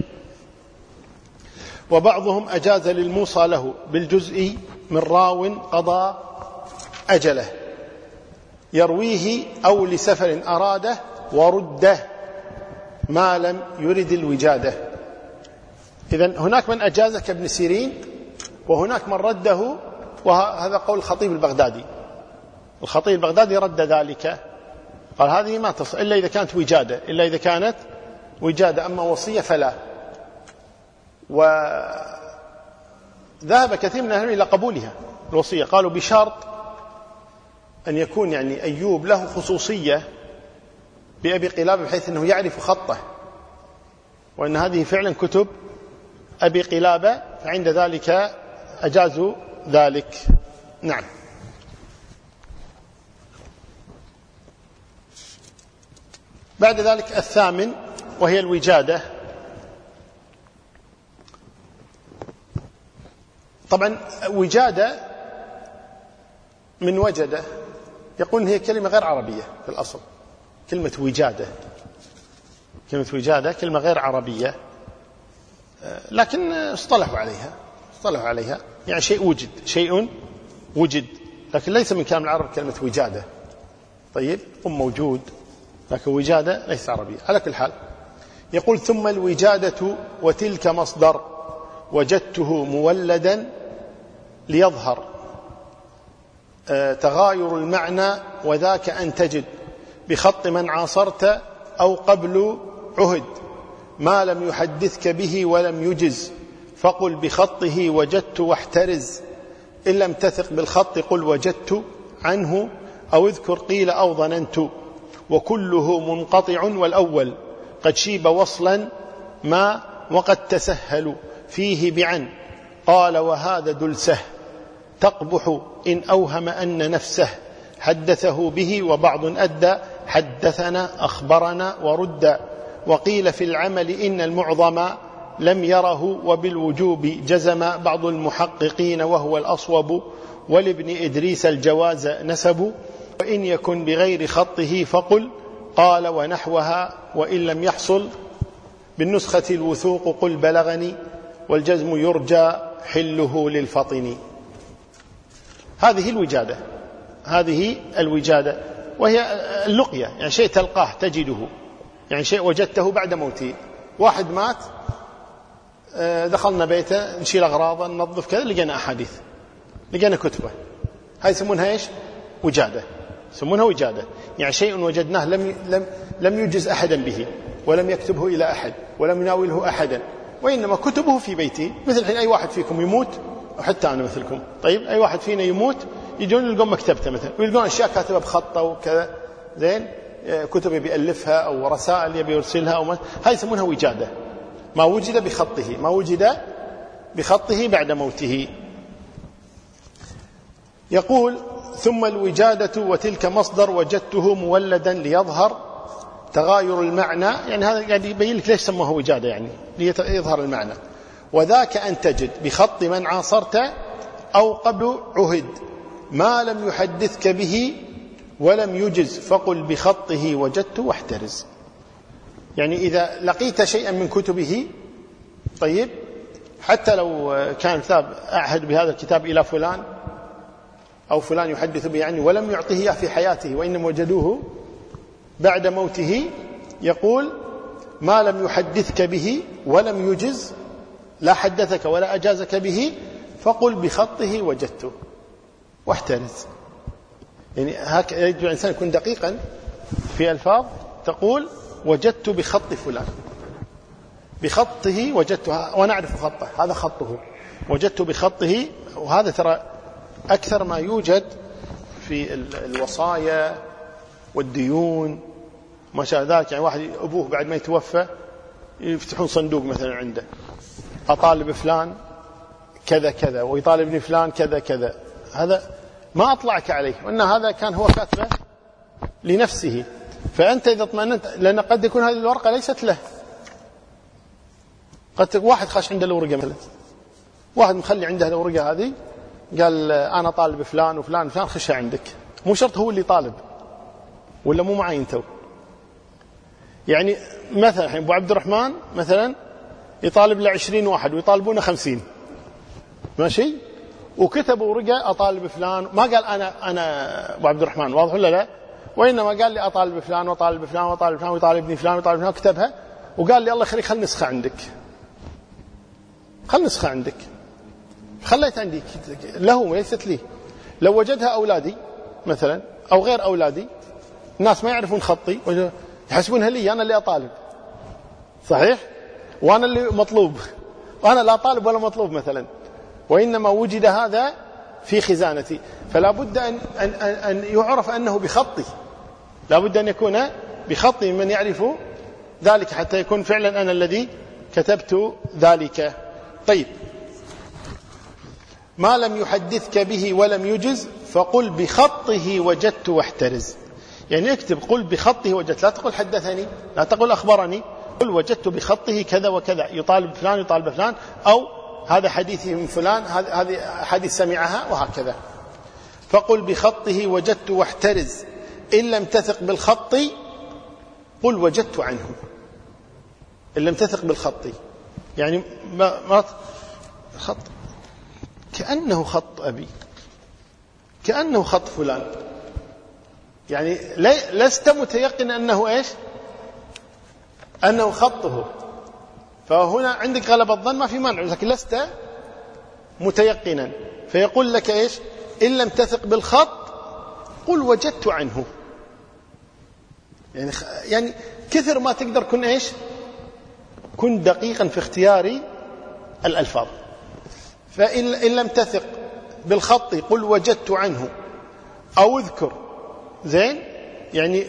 وبعضهم أجاز للموصى له بالجزء من راو قضى أجله يرويه أو لسفر أراده ورده ما لم يرد الوجادة. إذن هناك من أجاز كابن سيرين، وهناك من رده، وهذا قول الخطيب البغدادي. الخطيب البغدادي رد ذلك، قال هذه ما تصل إلا إذا كانت وجادة، إلا إذا كانت وجادة، أما وصية فلا. وذهب كثير من أهل إلى قبولها الوصية، قالوا بشرط أن يكون يعني أيوب له خصوصية بأبي قلابة بحيث أنه يعرف خطه، وأن هذه فعلا كتب أبي قلابة، فعند ذلك أجازوا ذلك. نعم. بعد ذلك الثامن وهي الوجادة. طبعا وجادة من وجدة، يقول هي كلمة غير عربية في الأصل، كلمة وجادة، كلمة وجادة كلمة غير عربية، لكن اصطلحوا عليها، يعني شيء وجد، لكن ليس من كلام العرب كلمة وجادة. طيب، موجود، لكن وجادة ليس عربية. على كل حال يقول ثم الوجادة وتلك مصدر وجدته مولدا ليظهر تغاير المعنى، وذاك أن تجد بخط من عاصرت أو قبل عهد ما لم يحدثك به ولم يجز، فقل بخطه وجدت واحترز، إن لم تثق بالخط قل وجدت عنه، أو اذكر قيل أو ظننت، وكله منقطع والأول قد شيب وصلا ما وقد تسهل فيه بعن، قال وهذا دلسه تقبح إن أوهم أن نفسه حدثه به، وبعض أدى حدثنا أخبرنا ورد، وقيل في العمل إن المعظم لم يره، وبالوجوب جزم بعض المحققين وهو الأصوب، ولابن إدريس الجواز نسب، وإن يكن بغير خطه فقل قال ونحوها، وإن لم يحصل بالنسخة الوثوق قل بلغني، والجزم يرجى حله للفطن. هذه الوجادة وهي اللقية، يعني شيء تلقاه تجده، يعني شيء وجدته بعد موته. واحد مات، دخلنا بيته نشيل أغراضه ننظف كذا، لقينا أحاديث، لقينا كتبه، هاي يسمونها إيش؟ وجادة، يسمونها وجادة، يعني شيء وجدناه لم يجز أحدا به، ولم يكتبه إلى أحد، ولم يناوله أحدا، وإنما كتبه في بيته. مثل الحين أي واحد فيكم يموت، وحتى أنا مثلكم، طيب أي واحد فينا يموت يجون يلقون مكتبته مثلا، ويلقون أشياء كاتبة بخطه وكذا، زين، كتب يبي يألفها أو رسائل يبي يرسلها أو هاي يسمونها وجادة، ما وجد بخطه بعد موته. يقول ثم الوجادة وتلك مصدر وجدته مولدا ليظهر تغاير المعنى، يعني هذا يعني يبين لك ليش سموه وجادة، يعني ليظهر المعنى. وذاك أن تجد بخط من عاصرت أو قبل عهد ما لم يحدثك به ولم يجز، فقل بخطه وجدت واحترز. يعني إذا لقيت شيئا من كتبه، طيب، حتى لو كان كتاب أعهد بهذا الكتاب إلى فلان أو فلان يحدث به عني ولم يعطيه إياه في حياته وإنما وجدوه بعد موته، يقول ما لم يحدثك به ولم يجز، لا حدثك ولا أجازك به، فقل بخطه وجدته واحترز. يعني هكذا يجب الإنسان يكون دقيقا في ألفاظ، تقول وجدت بخط فلان، بخطه وجدته وأنا أعرف خطه، هذا خطه، وجدت بخطه. وهذا ترى أكثر ما يوجد في الوصايا والديون ما شاء ذلك. يعني واحد أبوه بعد ما يتوفى يفتحون صندوق مثلا عنده، أطالب فلان كذا كذا ويطالبني فلان كذا كذا، هذا ما أطلعك عليه، وأن هذا كان هو كاتبه لنفسه. فأنت إذا اطمأننت، لأن قد يكون هذه الورقة ليست له، قد واحد خاش عنده الورقة مثلا، واحد مخلي عنده الورقة هذه، قال أنا طالب فلان وفلان وفلان، خشها عندك، مو شرط هو اللي طالب ولا مو معين تو. يعني مثلا الحين أبو عبد الرحمن مثلا يطالب له 20 واحد ويطالبونه 50، ماشي، وكتبوا ورقة أطالب فلان، ما قال أنا أبو عبد الرحمن، واضح ولا لا؟ وإنما قال لي أطالب فلان وطالب فلان وطالب فلان ويطالبني فلان ويطالب فلان، كتبها وقال لي الله يخليك خل نسخة عندك، خل نسخة عندك، خليت عندي له وليست لي. لو وجدها أولادي مثلا أو غير أولادي، الناس ما يعرفون خطي يحسبونها لي أنا اللي أطالب، صحيح، وأنا اللي مطلوب، وأنا لا طالب ولا مطلوب مثلا، وإنما وجد هذا في خزانتي، فلا بد أن يعرف أنه بخطي، لا بد أن يكون بخطي من يعرف ذلك حتى يكون فعلا أنا الذي كتبت ذلك. طيب، ما لم يحدثك به ولم يجز فقل بخطه وجدت واحترز. يعني اكتب قل بخطه وجدت، لا تقول حدثني، لا تقول أخبرني، قل وجدت بخطه كذا وكذا، يطالب فلان يطالب فلان، أو هذا حديثي من فلان، هذه حديث سمعها، وهكذا. فقل بخطه وجدت واحترز، إن لم تثق بالخط قل وجدت عنه. إن لم تثق بالخط يعني ما خط كأنه خط أبي، كأنه خط فلان، يعني لست متيقن أنه إيش، أنه خطه، فهنا عندك غلبة الظن ما في مانع، لكن لست متيقنا، فيقول لك إيش، إن لم تثق بالخط قل وجدت عنه. يعني كثر ما تقدر كن إيش، كن دقيقا في اختيار الألفاظ. فإن لم تثق بالخط قل وجدت عنه، أو اذكر زين، يعني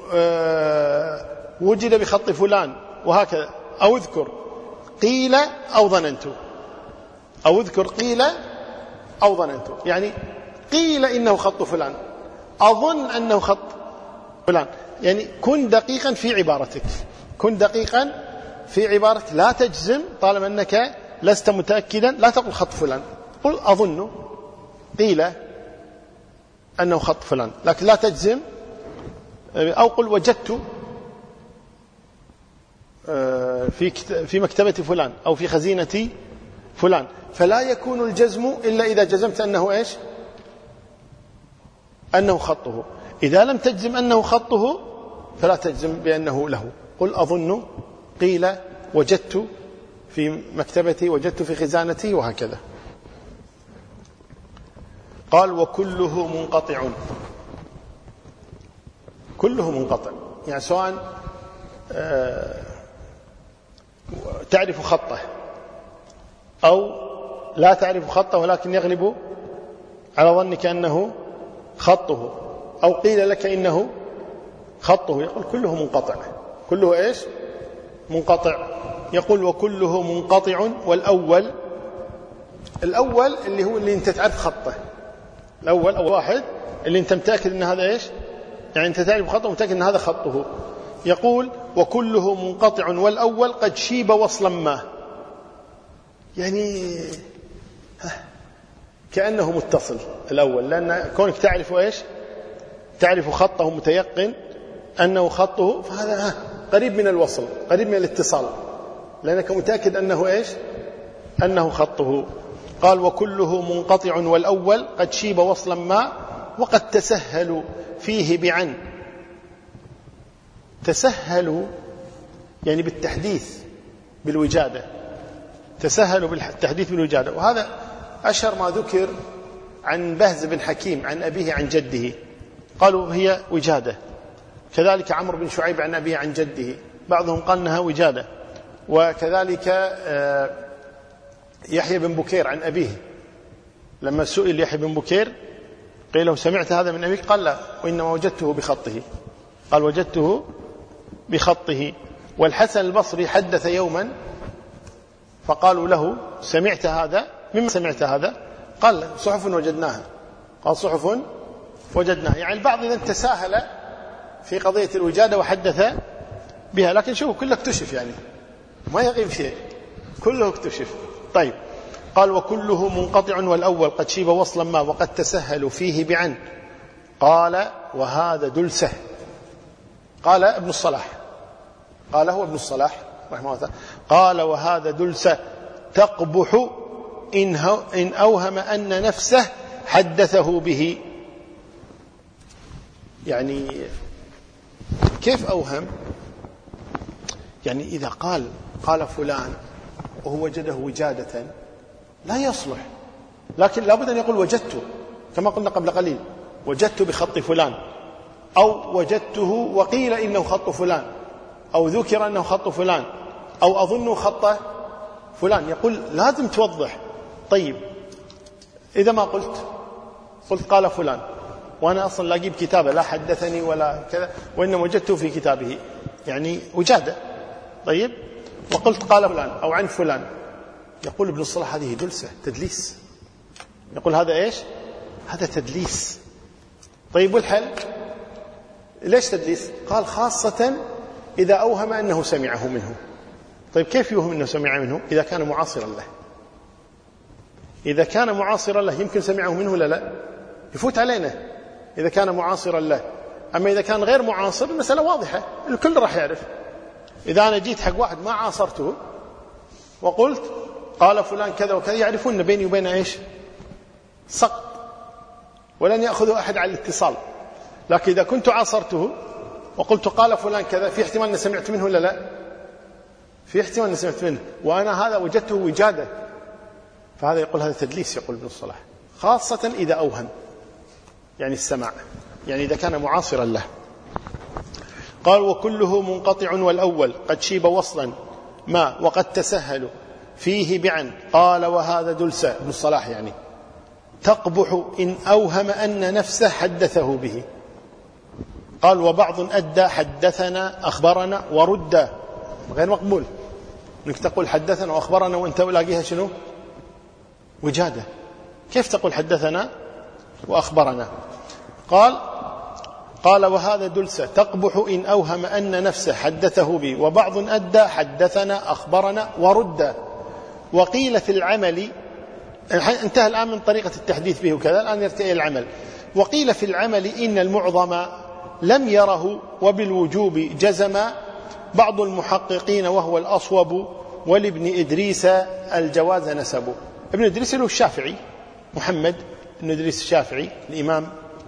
وجد بخط فلان وهكذا، أو اذكر قيل أو ظننت، أو اذكر قيل أو ظننت، يعني قيل إنه خط فلان، أظن أنه خط فلان. يعني كن دقيقا في عبارتك، كن دقيقا في عبارتك، لا تجزم طالما أنك لست متأكدا، لا تقل خط فلان، قل أظن قيل أنه خط فلان، لكن لا تجزم. أو قل وجدت في مكتبة فلان أو في خزينة فلان، فلا يكون الجزم إلا إذا جزمت أنه إيش، أنه خطه. إذا لم تجزم أنه خطه فلا تجزم بأنه له، قل أظن قيل وجدت في مكتبتي، وجدت في خزانتي، وهكذا. قال وكله منقطع، كله منقطع، يعني سواء تعرف خطه أو لا تعرف خطه ولكن يغلب على ظنك أنه خطه، أو قيل لك إنه خطه، يقول كله منقطع، كله إيش، منقطع. يقول وكله منقطع. والأول، الأول اللي هو اللي أنت تعرف خطه، الأول أو واحد اللي أنت متأكد أن هذا إيش، يعني أنت تعرف خطه ومتأكد أن هذا خطه. يقول وكله منقطع، والأول قد شيب وصلا ما، يعني كأنه متصل الأول، لأن كونك تعرف إيش، تعرف خطه متيقن أنه خطه، فهذا قريب من الوصل، قريب من الاتصال، لأنك متأكد أنه إيش، أنه خطه. قال وكله منقطع والأول قد شيب وصلا ما وقد تسهل فيه بعن. تسهلوا يعني بالتحديث بالوجادة، تسهلوا بالتحديث بالوجادة. وهذا أشهر ما ذكر عن بهز بن حكيم عن أبيه عن جده، قالوا هي وجادة. كذلك عمرو بن شعيب عن أبيه عن جده، بعضهم قال أنها وجادة. وكذلك يحيى بن بكير عن أبيه، لما سئل يحيى بن بكير قيل له سمعت هذا من أبيك؟ قال لا، وإنما وجدته بخطه. قال وجدته بخطه. والحسن البصري حدث يوما فقالوا له سمعت هذا؟ مما سمعت هذا؟ قال صحف وجدناها. قال صحف وجدناها. يعني البعض إذا تساهل في قضية الوجادة وحدث بها، لكن شوفوا كله اكتشف، يعني ما يغيب شيء، كله اكتشف. طيب قال وكله منقطع والأول قد شيب وصلا ما وقد تسهل فيه بعن. قال وهذا دلسه. قال ابن الصلاح، قال هو ابن الصلاح رحمه الله، قال وهذا دلسه تقبح إن أوهم أن نفسه حدثه به. يعني كيف أوهم؟ يعني إذا قال فلان وهو وجده وجادة لا يصلح، لكن لابد أن يقول وجدته، كما قلنا قبل قليل وجدت بخط فلان، أو وجدته وقيل إنه خط فلان، أو ذكر أنه خط فلان، أو أظنه خط فلان. يقول لازم توضح. طيب إذا ما قلت قال فلان وأنا أصلا لا أجيب كتابه، لا حدثني ولا كذا، وإنما وجدته في كتابه، يعني وجادة. طيب وقلت قال فلان أو عن فلان، يقول ابن الصلاح هذه دلسة، تدليس. يقول هذا إيش؟ هذا تدليس. طيب والحل؟ ليش تدليس؟ قال خاصة إذا أوهم أنه سمعه منه. طيب كيف يوهم أنه سمع منه؟ إذا كان معاصرا له. إذا كان معاصرا له يمكن سمعه منه ولا لا؟ يفوت علينا إذا كان معاصرا له. أما إذا كان غير معاصر المسألة واضحة، الكل راح يعرف. إذا أنا جيت حق واحد ما عاصرته وقلت قال فلان كذا وكذا، يعرفون بيني وبينه إيش؟ سقط، ولن يأخذه أحد على الاتصال. لكن إذا كنت عاصرته وقلت قال فلان كذا، في احتمال أن سمعت منه ولا لا؟ في احتمال أن سمعت منه، وأنا هذا وجدته وجادة، فهذا يقول هذا تدليس، يقول ابن الصلاح، خاصة إذا أوهم يعني السماع، يعني إذا كان معاصرا له. قال وكله منقطع والأول قد شيب وصلا ما وقد تسهل فيه بعن. قال وهذا دلسة ابن الصلاح يعني تقبح إن أوهم أن نفسه حدثه به. قال وبعض أدى حدثنا أخبرنا ورد، غير مقبول انك تقول حدثنا وأخبرنا وانت لاقيها شنو؟ وجادة. كيف تقول حدثنا وأخبرنا؟ قال وهذا دلسة تقبح إن أوهم أن نفسه حدثه به. وبعض أدى حدثنا أخبرنا ورد. وقيل في العمل، انتهى الآن من طريقة التحديث به وكذا، الآن يرتئي العمل. وقيل في العمل إن المعظم لم يره وبالوجوب جزم بعض المحققين وهو الأصوب، ولابن إدريس الجواز نسب. ابن إدريس له الشافعي، محمد بن إدريس الشافعي الإمام.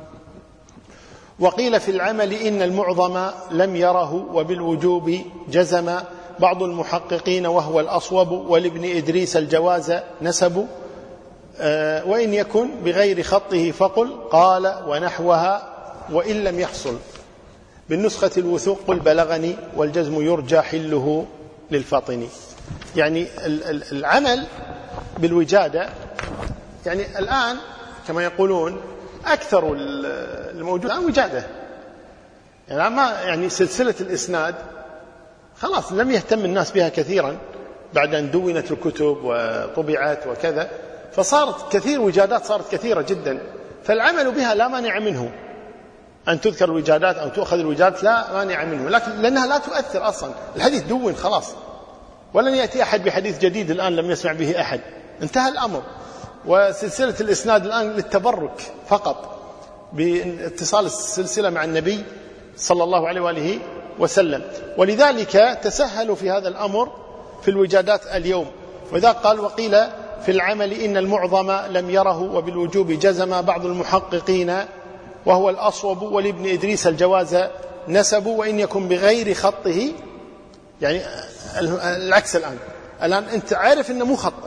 وقيل في العمل إن المعظم لم يره وبالوجوب جزم بعض المحققين وهو الأصوب، ولابن إدريس الجواز نسب. وإن يكن بغير خطه فقل قال ونحوها وإن لم يحصل. بالنسخة الوثوق قل بلغني والجزم يرجى حله للفاطني. يعني العمل بالوجادة، يعني الآن كما يقولون أكثر الموجود الآن وجادة، يعني ما يعني سلسلة الإسناد خلاص لم يهتم الناس بها كثيرا بعد أن دونت الكتب وطبعت وكذا، فصارت كثير وجادات، صارت كثيرة جدا، فالعمل بها لا مانع منه أن تذكر الوجادات أو تؤخذ الوجادات، لا مانع منه، لكن لأنها لا تؤثر أصلا، الحديث دون خلاص، ولن يأتي أحد بحديث جديد الآن لم يسمع به أحد، انتهى الأمر. وسلسلة الإسناد الآن للتبرك فقط باتصال السلسلة مع النبي صلى الله عليه وآله وسلم. ولذلك تسهلوا في هذا الأمر في الوجادات اليوم، وإذا قال وقيل في العمل إن المعظم لم يره وبالوجوب جزم بعض المحققين وهو الأصوب، ولابن إدريس الجواز نسب وإن يكن بغير خطه. يعني العكس، الآن أنت عارف أنه مو خطه،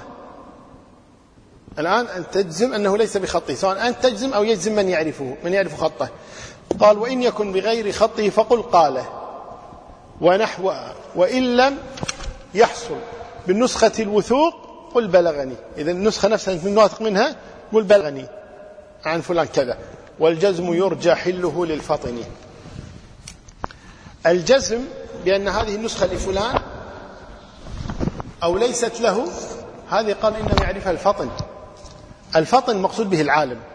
الآن أنت تجزم أنه ليس بخطه، سواء أنت تجزم أو يجزم من يعرف خطه. قال وإن يكن بغير خطه فقل قاله ونحو، وإن لم يحصل بالنسخة الوثوق قل بلغني. إذا النسخة نفسها أنت واثق منها قل بلغني عن فلان كذا. والجزم يرجى حله للفطن. الجزم بأن هذه النسخة لفلان أو ليست له، هذه قال إنما يعرفها الفطن. الفطن مقصود به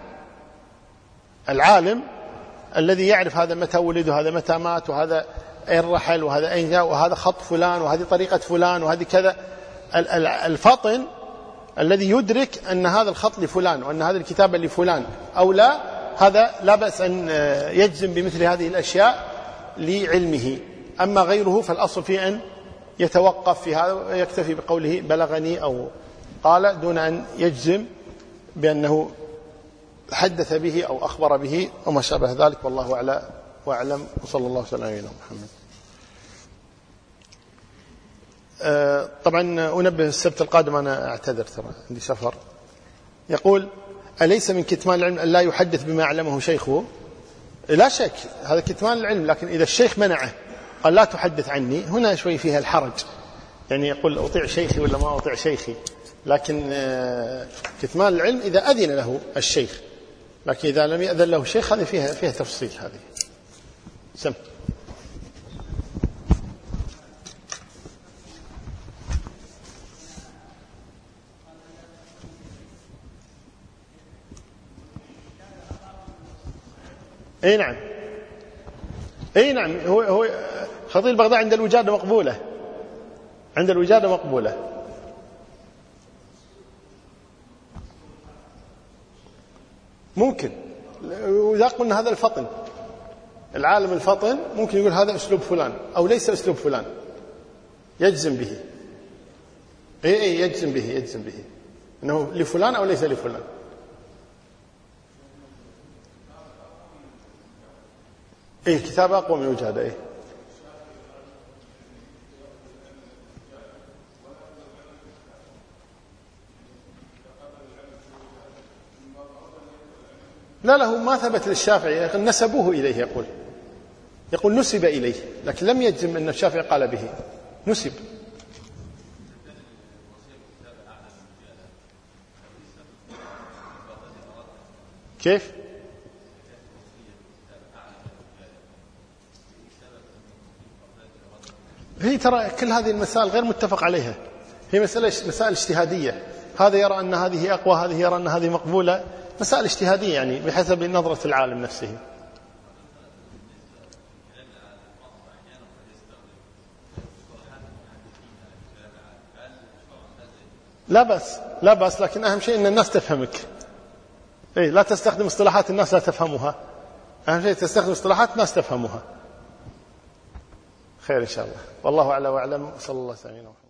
العالم الذي يعرف هذا متى ولد وهذا متى مات وهذا أين رحل وهذا أين جاء وهذا خط فلان وهذه طريقة فلان وهذه كذا. الفطن الذي يدرك أن هذا الخط لفلان وأن هذا الكتابة لفلان أو لا، هذا لا بأس أن يجزم بمثل هذه الأشياء لعلمه. أما غيره فالأصل فيه أن يتوقف في هذا ويكتفي بقوله بلغني أو قال دون أن يجزم بأنه حدث به أو أخبر به وما شابه ذلك. والله أعلى وأعلم، وصلى الله وسلم على محمد. طبعا أنبه السبت القادم أنا أعتذر ترى عندي سفر. يقول أليس من كتمان العلم أن لا يحدث بما علمه شيخه؟ لا شك هذا كتمان العلم، لكن إذا الشيخ منعه قال لا تحدث عني، هنا شوي فيها الحرج، يعني يقول أطيع شيخي ولا ما أطيع شيخي. لكن كتمان العلم إذا أذن له الشيخ، لكن إذا لم يأذن له الشيخ هذه فيها تفصيل. هذه سم اي نعم، اي نعم. هو خطيب البغداد عند الوجادة مقبولة، عند الوجادة مقبولة. ممكن وإذا قلنا هذا الفطن، العالم الفطن ممكن يقول هذا أسلوب فلان أو ليس أسلوب فلان، يجزم به. اي يجزم به أنه لفلان أو ليس لفلان. كتاب أقوى من وجادة. لا هو ما ثبت للشافعي، نسبوه إليه، يقول نسب إليه، لكن لم يجزم أن الشافعي قال به، نسب. كيف؟ هي ترى كل هذه المسائل غير متفق عليها، هي مسائل اجتهادية، هذا يرى أن هذه أقوى، هذه يرى أن هذه مقبولة، مسائل اجتهادية يعني بحسب نظرة العالم نفسه. لا بأس، لكن أهم شيء أن الناس تفهمك. لا تستخدم اصطلاحات الناس لا تفهمها، أهم شيء تستخدم اصطلاحات الناس تفهمها. خير إن شاء الله، والله أعلى وأعلم، صلى الله عليه وسلم.